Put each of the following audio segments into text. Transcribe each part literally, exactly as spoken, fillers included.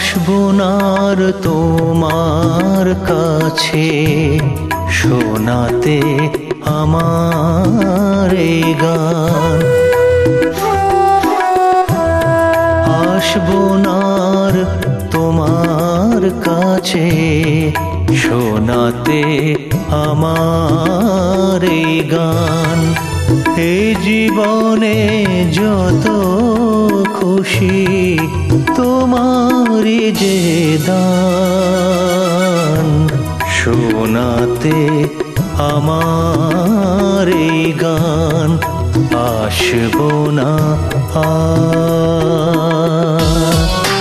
আসবো না আর তোমার কাছে শোনাতে আমার এই গান। আসবো না আর তোমার কাছে শোনাতে আমার এই গান। এই জীবনে যত খুশি তোমারই যে দান, শোনাতে আমার এই গান। আসবো না আর।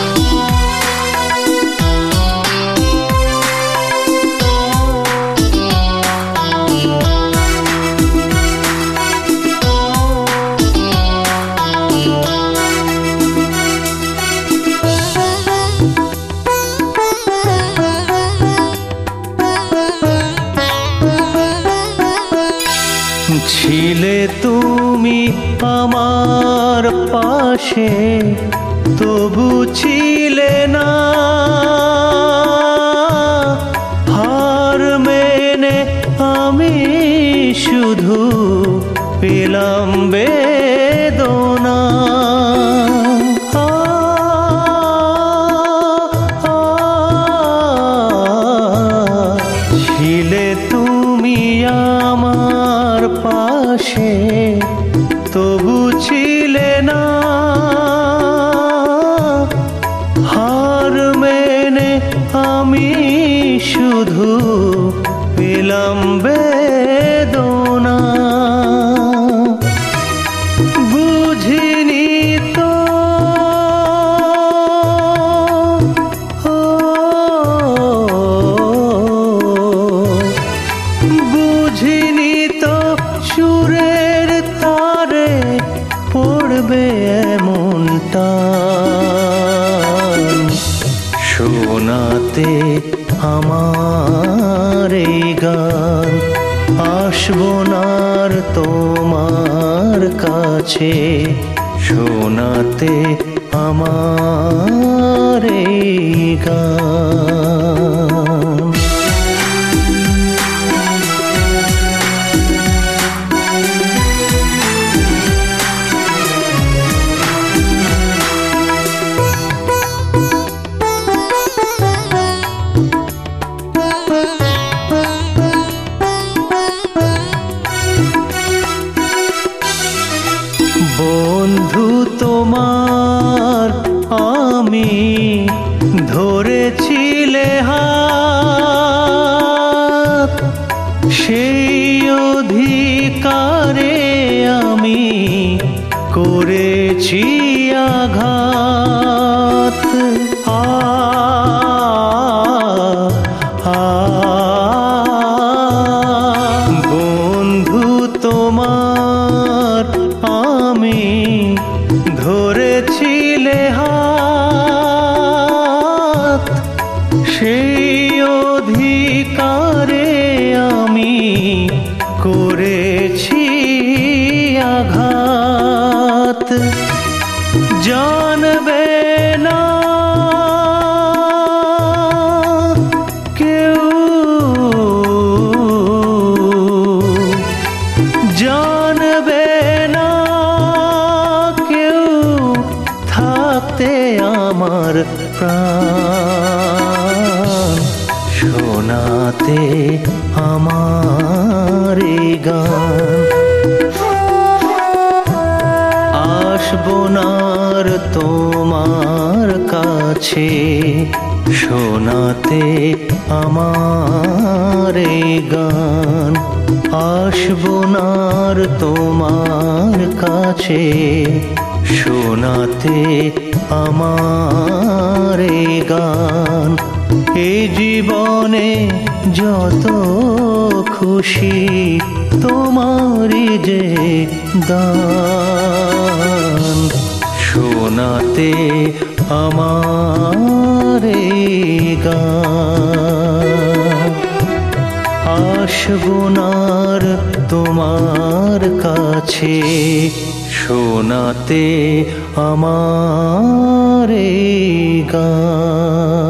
ছিলে তুমি আমার পাশে, তবু ছিলে না হার মেনে আমি শুধু পেলাম বেদনা। ছিলে তুমি আমার পাশে, তবু ছিলে না হার মেনে আমি শুধু পেলাম বেদনা। বুঝিনি তো বুঝিনি তো সুরের তারে পড়বে এমন টান, শোনাতে আমার এই গান। আসবো না আর তোমার কাছে শোনাতে আমার এই গান। বন্ধু তোমার আমি ধরেছিলে হাত, সেই অধিকারে আমি করেছি আঘাত। আ আ বন্ধু তোমার আমি ধরেছিলে হাত, সেই অধিকারে আমি করেছি আঘাত। জানবে না কেউ, জানবে না কেউ থাকতে আমার প্রাণ, শোনাতে আমার এই গান। আসবো না আর তোমার কাছে শোনাতে আমার এই গান। আসবো না আর তোমার কাছে শোনাতে আমার এই গান। এই জীবনে যত খুশি তোমারই যে দান, শোনাতে আমার এই গান। আসবো না আর তোমার কাছে শোনাতে আমার এই গান।